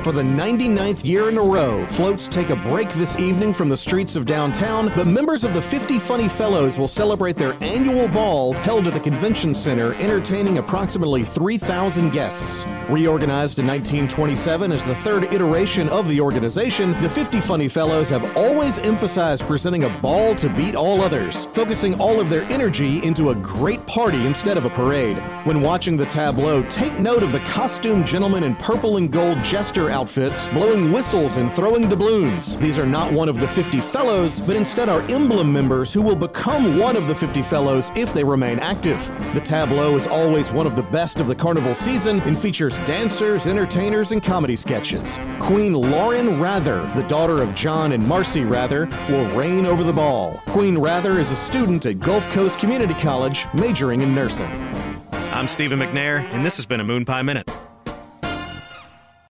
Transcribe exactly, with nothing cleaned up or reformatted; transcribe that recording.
For the ninety-ninth year in a row, floats take a break this evening from the streets of downtown, but members of the fifty Funny Fellows will celebrate their annual ball held at the Convention Center, entertaining approximately three thousand guests. Reorganized in nineteen twenty-seven as the third iteration of the organization, the fifty Funny Fellows have always emphasized presenting a ball to beat all others, focusing all of their energy into a great party instead of a parade. When watching the tableau, take note of the costumed gentlemen in purple and gold jester outfits, blowing whistles and throwing doubloons. These are not one of the fifty Fellows, but instead are emblem members who will become one of the fifty Fellows if they remain active. The tableau is always one of the best of the carnival season and features dancers, entertainers, and comedy sketches. Queen Lauren Rather, the daughter of John and Marcy Rather, will reign over the ball. Queen Rather is a student at Gulf Coast Community College, majoring in nursing. I'm Stephen McNair, and this has been a Moon Pie Minute.